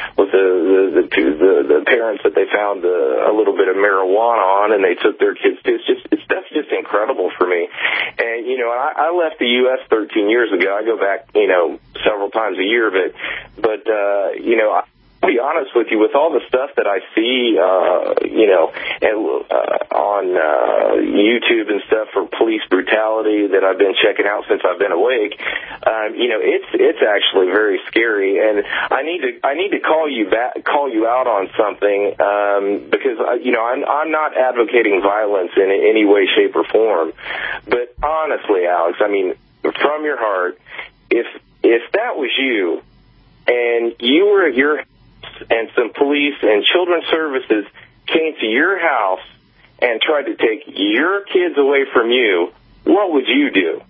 parents that they found a little bit of marijuana on, and they took their kids to. That's just incredible for me. And, I left the U.S. 13 years ago. I go back, several times a year, but I'll be honest with you, with all the stuff that I see, on YouTube and stuff for police brutality that I've been checking out since I've been awake, it's actually very scary. And I need to call you out on something, because I'm not advocating violence in any way, shape, or form. But honestly, Alex, from your heart, if that was you, and you were at your and some police and children's services came to your house and tried to take your kids away from you, what would you do?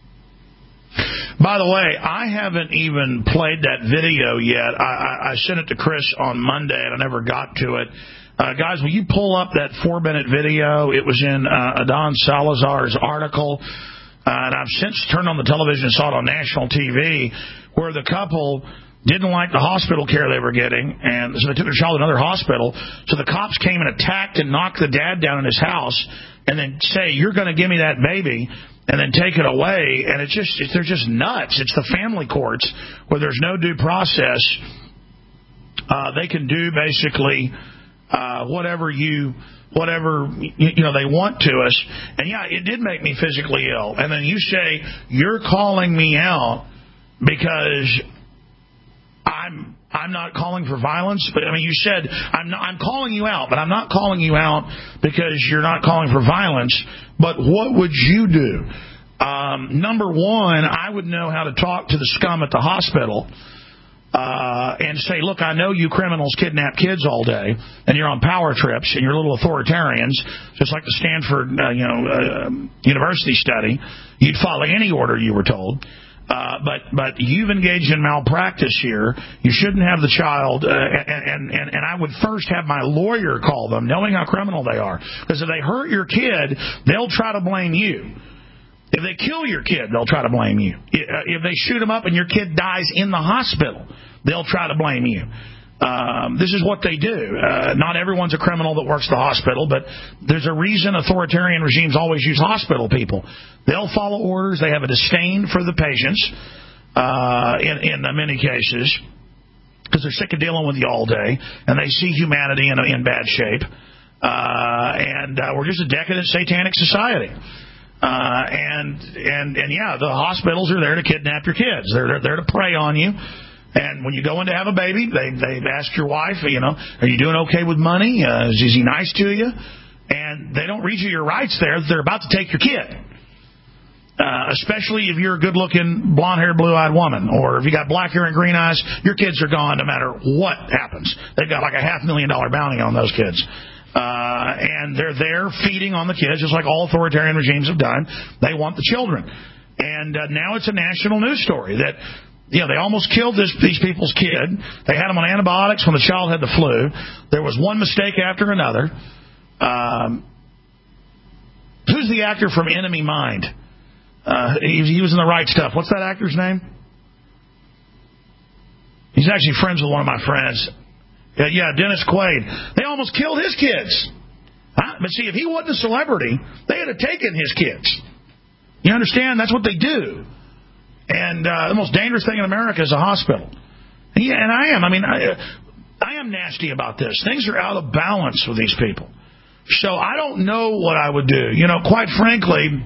By the way, I haven't even played that video yet. I sent it to Chris on Monday, and I never got to it. Guys, will you pull up that 4-minute video? It was in Adon Salazar's article, and I've since turned on the television and saw it on national TV, where the couple didn't like the hospital care they were getting, and so they took their child to another hospital. So the cops came and attacked and knocked the dad down in his house, and then say, "You're going to give me that baby," and then take it away. And they're just nuts. It's the family courts where there's no due process. They can do basically whatever they want to us. And yeah, it did make me physically ill. And then you say you're calling me out because I'm not calling for violence, but I mean, you said I'm calling you out, but I'm not calling you out because you're not calling for violence. But what would you do? Number one, I would know how to talk to the scum at the hospital and say, look, I know you criminals kidnap kids all day, and you're on power trips, and you're little authoritarians, just like the Stanford university study. You'd follow any order you were told. But you've engaged in malpractice here. You shouldn't have the child, and I would first have my lawyer call them, knowing how criminal they are. Because if they hurt your kid, they'll try to blame you. If they kill your kid, they'll try to blame you. If they shoot him up and your kid dies in the hospital, they'll try to blame you. This is what they do. Not everyone's a criminal that works the hospital, but there's a reason authoritarian regimes always use hospital people. They'll follow orders. They have a disdain for the patients in many cases because they're sick of dealing with you all day, and they see humanity in bad shape. And we're just a decadent satanic society. And yeah, the hospitals are there to kidnap your kids. They're there to prey on you. And when you go in to have a baby, they ask your wife, are you doing okay with money? Is he nice to you? And they don't read you your rights there. They're about to take your kid. Especially if you're a good-looking, blonde-haired, blue-eyed woman. Or if you got black hair and green eyes, your kids are gone no matter what happens. They've got like a $500,000 bounty on those kids. And they're there feeding on the kids, just like all authoritarian regimes have done. They want the children. And now it's a national news story that... Yeah, they almost killed these people's kid. They had them on antibiotics when the child had the flu. There was one mistake after another. Who's the actor from Enemy Mind? He was in The Right Stuff. What's that actor's name? He's actually friends with one of my friends. Yeah, Dennis Quaid. They almost killed his kids. But see, if he wasn't a celebrity, they would have taken his kids. You understand? That's what they do. And the most dangerous thing in America is a hospital. Yeah, and I am. I mean, I am nasty about this. Things are out of balance with these people. So I don't know what I would do. Quite frankly,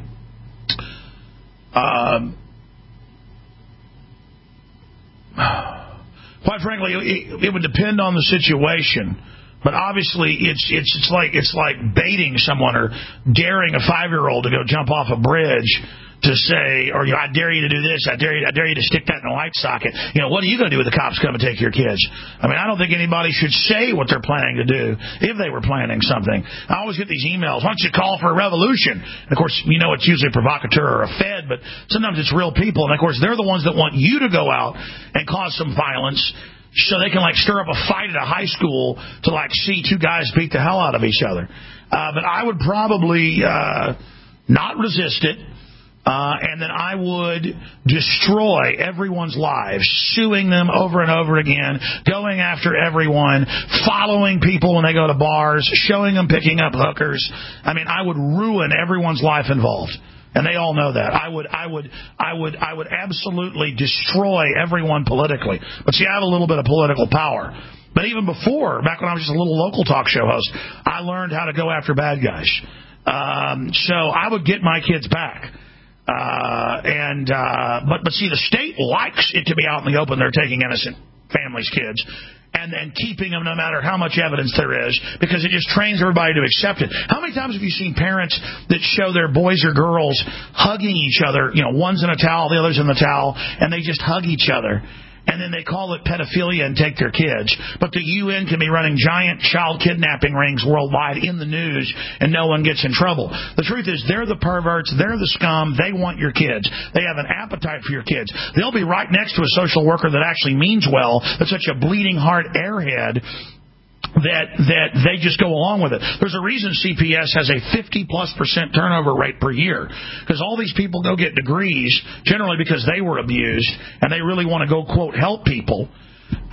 it would depend on the situation. But obviously, it's like baiting someone or daring a 5-year-old to go jump off a bridge. To say, or I dare you to do this, I dare you to stick that in a light socket. What are you going to do when the cops come and take your kids? I mean, I don't think anybody should say what they're planning to do if they were planning something. I always get these emails, why don't you call for a revolution? And of course, it's usually a provocateur or a Fed, but sometimes it's real people. And of course, they're the ones that want you to go out and cause some violence so they can stir up a fight at a high school to see two guys beat the hell out of each other. But I would probably not resist it. And then I would destroy everyone's lives, suing them over and over again, going after everyone, following people when they go to bars, showing them picking up hookers. I mean, I would ruin everyone's life involved. And they all know that. I would absolutely destroy everyone politically. But see, I have a little bit of political power. But even before, back when I was just a little local talk show host, I learned how to go after bad guys. So I would get my kids back. But see, the state likes it to be out in the open. They're taking innocent families' kids and then keeping them no matter how much evidence there is, because it just trains everybody to accept it. How many times have you seen parents that show their boys or girls hugging each other? One's in a towel, the other's in the towel, and they just hug each other. And then they call it pedophilia and take their kids. But the UN can be running giant child kidnapping rings worldwide in the news, and no one gets in trouble. The truth is, they're the perverts, they're the scum, they want your kids. They have an appetite for your kids. They'll be right next to a social worker that actually means well, that's such a bleeding heart airhead that they just go along with it. There's a reason CPS has a 50+% turnover rate per year, because all these people go get degrees generally because they were abused and they really want to go, quote, help people.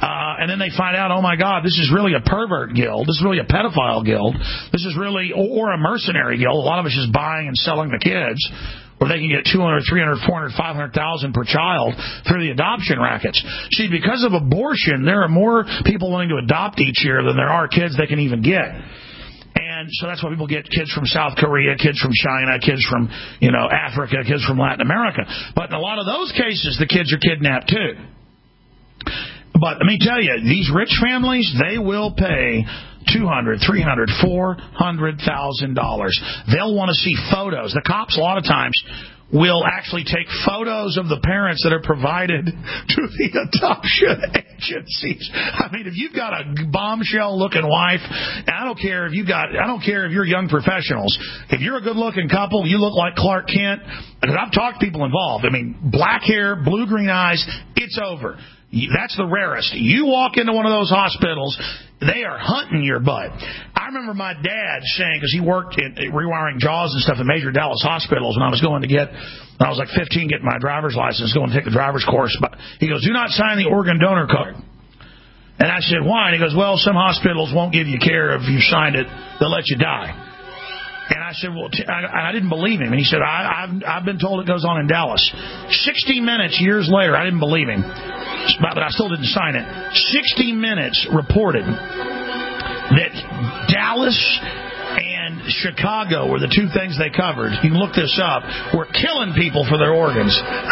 And then they find out, oh, my God, this is really a pervert guild. This is really a pedophile guild. This is really, or a mercenary guild. A lot of it's just buying and selling the kids, where they can get 200, 300, 400, 500,000 per child through the adoption rackets. See, because of abortion, there are more people wanting to adopt each year than there are kids they can even get. And so that's why people get kids from South Korea, kids from China, kids from, Africa, kids from Latin America. But in a lot of those cases, the kids are kidnapped too. But let me tell you, these rich families, they will pay $200,000, $300,000, $400,000. They'll want to see photos. The cops, a lot of times, will actually take photos of the parents that are provided to the adoption agencies. I mean, if you've got a bombshell-looking wife, I don't care if you're young professionals. If you're a good-looking couple, you look like Clark Kent. Because I've talked to people involved. I mean, black hair, blue-green eyes, it's over. That's the rarest. You walk into one of those hospitals, they are hunting your butt. I remember my dad saying, because he worked in rewiring jaws and stuff in major Dallas hospitals when I was like 15, getting my driver's license, going to take the driver's course. But he goes, do not sign the organ donor card. And I said, why? And he goes, well, some hospitals won't give you care if you signed it. They'll let you die. And I said, well, I didn't believe him. And he said, I've been told it goes on in Dallas. 60 Minutes, years later, I didn't believe him. But I still didn't sign it. 60 Minutes reported that Dallas and Chicago were the two things they covered. You can look this up. Were killing people for their organs.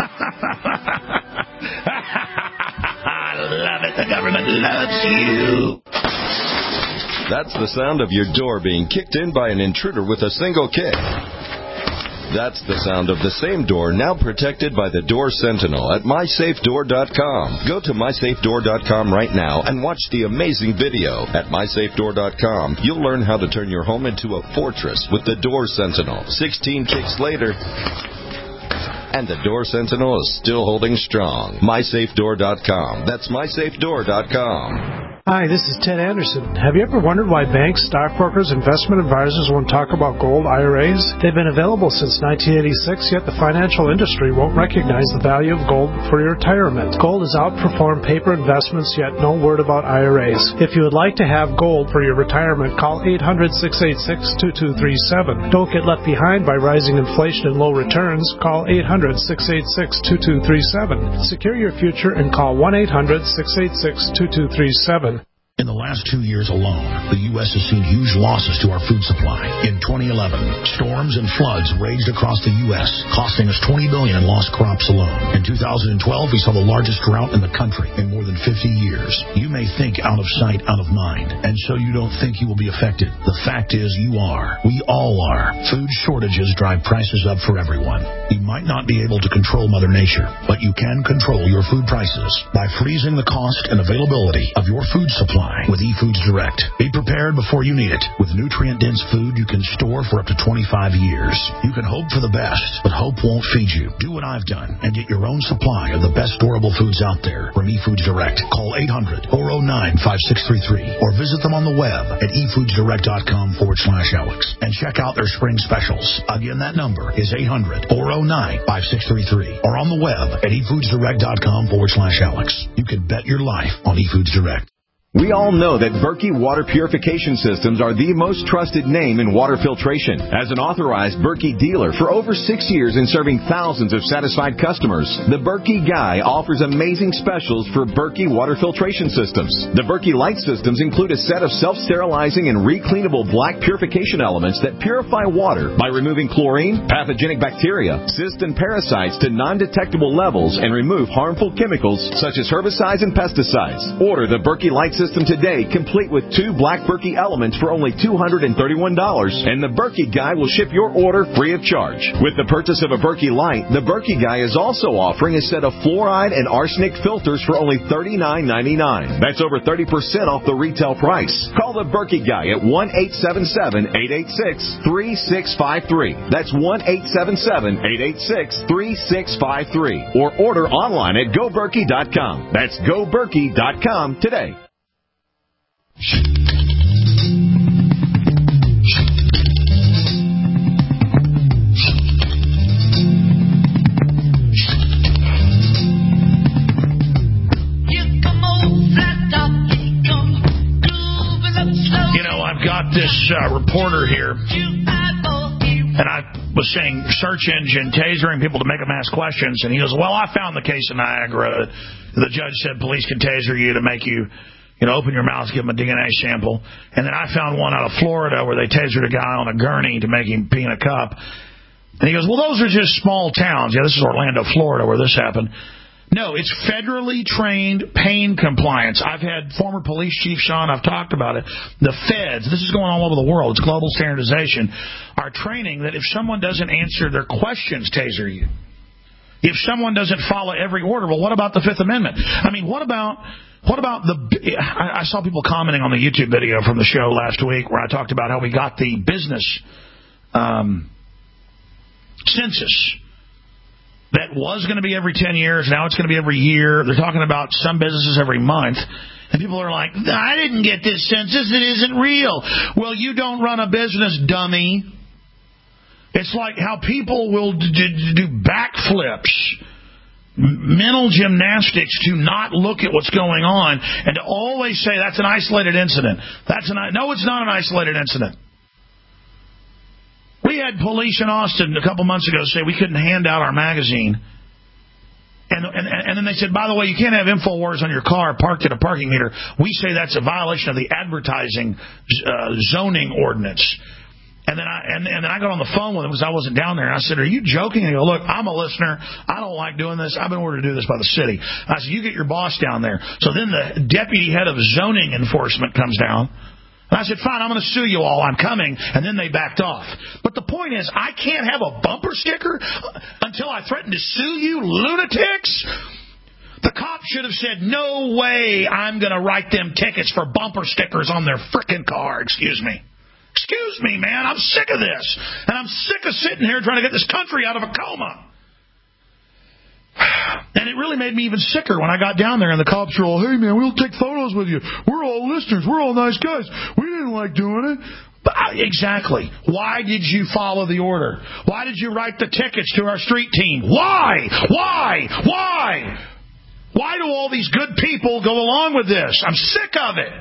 I love it. The government loves you. That's the sound of your door being kicked in by an intruder with a single kick. That's the sound of the same door now protected by the Door Sentinel at MySafeDoor.com. Go to MySafeDoor.com right now and watch the amazing video. At MySafeDoor.com, you'll learn how to turn your home into a fortress with the Door Sentinel. 16 kicks later, and the Door Sentinel is still holding strong. MySafeDoor.com. That's MySafeDoor.com. Hi, this is Ted Anderson. Have you ever wondered why banks, stockbrokers, investment advisors won't talk about gold IRAs? They've been available since 1986, yet the financial industry won't recognize the value of gold for your retirement. Gold has outperformed paper investments, yet no word about IRAs. If you would like to have gold for your retirement, call 800-686-2237. Don't get left behind by rising inflation and low returns. Call 800-686-2237. Secure your future and call 1-800-686-2237. In the last 2 years alone, the U.S. has seen huge losses to our food supply. In 2011, storms and floods raged across the U.S., costing us $20 billion in lost crops alone. In 2012, we saw the largest drought in the country in more than 50 years. You may think out of sight, out of mind, and so you don't think you will be affected. The fact is you are. We all are. Food shortages drive prices up for everyone. You might not be able to control Mother Nature, but you can control your food prices by freezing the cost and availability of your food supply with eFoods Direct. Be prepared before you need it. With nutrient-dense food you can store for up to 25 years. You can hope for the best, but hope won't feed you. Do what I've done and get your own supply of the best storable foods out there from eFoods Direct. Call 800-409-5633 or visit them on the web at efoodsdirect.com/Alex and check out their spring specials. Again, that number is 800-409-5633 or on the web at efoodsdirect.com/Alex. You can bet your life on eFoods Direct. We all know that Berkey Water Purification Systems are the most trusted name in water filtration. As an authorized Berkey dealer for over 6 years and serving thousands of satisfied customers, the Berkey Guy offers amazing specials for Berkey Water Filtration Systems. The Berkey Light Systems include a set of self-sterilizing and recleanable black purification elements that purify water by removing chlorine, pathogenic bacteria, cysts, and parasites to non-detectable levels and remove harmful chemicals such as herbicides and pesticides. Order the Berkey Light System today, complete with 2 black Berkey elements for only $231, and the Berkey Guy will ship your order free of charge. With the purchase of a Berkey Light, the Berkey Guy is also offering a set of fluoride and arsenic filters for only $39.99. That's over 30% off the retail price. Call the Berkey Guy at 1-877-886-3653. That's 1-877-886-3653. Or order online at GoBerkey.com. That's GoBerkey.com today. Here come old flat this reporter here, and I was saying search engine tasering people to make them ask questions, and he goes, well, I found the case in Niagara. The judge said police can taser you to make you, open your mouth, give him a DNA sample. And then I found one out of Florida where they tasered a guy on a gurney to make him pee in a cup. And he goes, well, those are just small towns. Yeah, this is Orlando, Florida, where this happened. No, it's federally trained pain compliance. I've had former police chief Sean, I've talked about it. The feds, this is going all over the world, it's global standardization, are training that if someone doesn't answer their questions, taser you. If someone doesn't follow every order, well, what about the Fifth Amendment? I mean, what about I saw people commenting on the YouTube video from the show last week where I talked about how we got the business census. That was going to be every 10 years. Now it's going to be every year. They're talking about some businesses every month. And people are like, I didn't get this census. It isn't real. Well, you don't run a business, dummy. It's like how people will do backflips, mental gymnastics to not look at what's going on and to always say that's an isolated incident. No, it's not an isolated incident. We had police in Austin a couple months ago say we couldn't hand out our magazine. And then they said, by the way, you can't have InfoWars on your car parked at a parking meter. We say that's a violation of the advertising zoning ordinance. And then I got on the phone with him because I wasn't down there. And I said, are you joking? And he goes, look, I'm a listener. I don't like doing this. I've been ordered to do this by the city. I said, you get your boss down there. So then the deputy head of zoning enforcement comes down. And I said, fine, I'm going to sue you all. I'm coming. And then they backed off. But the point is, I can't have a bumper sticker until I threaten to sue you, lunatics. The cop should have said, no way I'm going to write them tickets for bumper stickers on their frickin' car. Excuse me. Excuse me, man. I'm sick of this. And I'm sick of sitting here trying to get this country out of a coma. And it really made me even sicker when I got down there and the cops were all, hey, man, we'll take photos with you. We're all listeners. We're all nice guys. We didn't like doing it. But, exactly. Why did you follow the order? Why did you write the tickets to our street team? Why? Why do all these good people go along with this? I'm sick of it.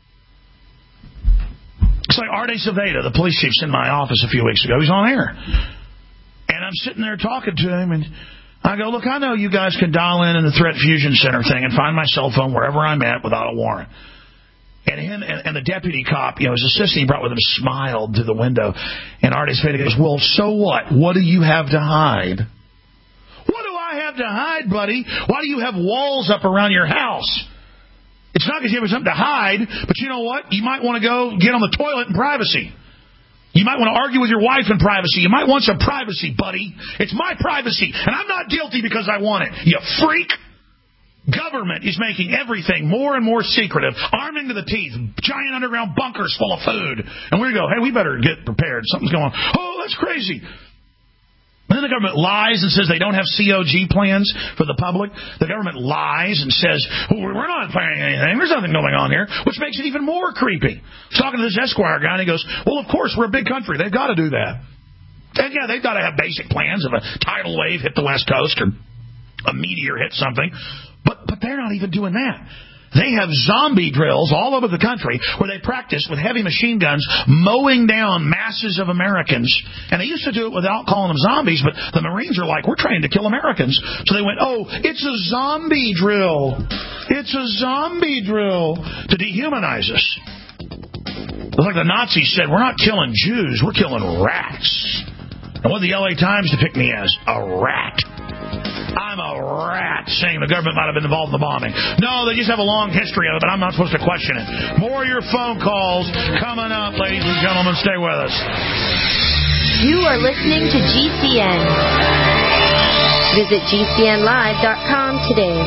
It's like Arte Saveda, the police chief's in my office a few weeks ago. He's on air. And I'm sitting there talking to him, and I go, look, I know you guys can dial in the Threat Fusion Center thing and find my cell phone wherever I'm at without a warrant. And him and the deputy cop, his assistant he brought with him smiled through the window. And Arte Saveda goes, well, so what? What do you have to hide? What do I have to hide, buddy? Why do you have walls up around your house? It's not because you have something to hide, but you know what? You might want to go get on the toilet in privacy. You might want to argue with your wife in privacy. You might want some privacy, buddy. It's my privacy, and I'm not guilty because I want it. You freak. Government is making everything more and more secretive, arming to the teeth, giant underground bunkers full of food. And we go, hey, we better get prepared. Something's going on. Oh, that's crazy. And then the government lies and says they don't have COG plans for the public. The government lies and says, we're not planning anything. There's nothing going on here, which makes it even more creepy. I was talking to this Esquire guy, and he goes, well, of course, we're a big country. They've got to do that. And, yeah, they've got to have basic plans if a tidal wave hit the West Coast or a meteor hit something. But they're not even doing that. They have zombie drills all over the country where they practice with heavy machine guns mowing down masses of Americans. And they used to do it without calling them zombies, but the Marines are like, we're trained to kill Americans. So they went, oh, it's a zombie drill. It's a zombie drill to dehumanize us. It's like the Nazis said, we're not killing Jews, we're killing rats. And what did the LA Times depict me as? A rat. I'm a rat, saying the government might have been involved in the bombing. No, they just have a long history of it, but I'm not supposed to question it. More of your phone calls coming up, ladies and gentlemen. Stay with us. You are listening to GCN. Visit GCNlive.com today.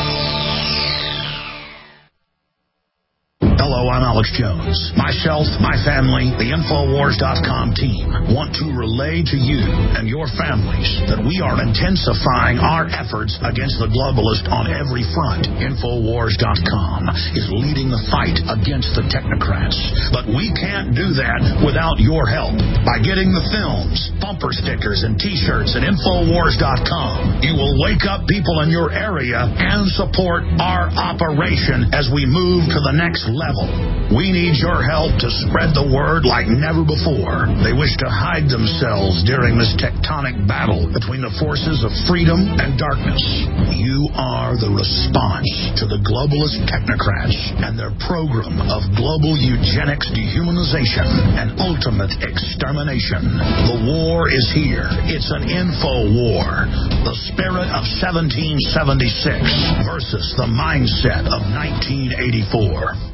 Hello, I'm Alex Jones. Myself, my family, the InfoWars.com team want to relay to you and your families that we are intensifying our efforts against the globalist on every front. InfoWars.com is leading the fight against the technocrats. But we can't do that without your help. By getting the films, bumper stickers, and T-shirts at InfoWars.com, you will wake up people in your area and support our operation as we move to the next level. We need your help to spread the word like never before. They wish to hide themselves during this tectonic battle between the forces of freedom and darkness. You are the response to the globalist technocrats and their program of global eugenics, dehumanization, and ultimate extermination. The war is here. It's an info war. The spirit of 1776 versus the mindset of 1984.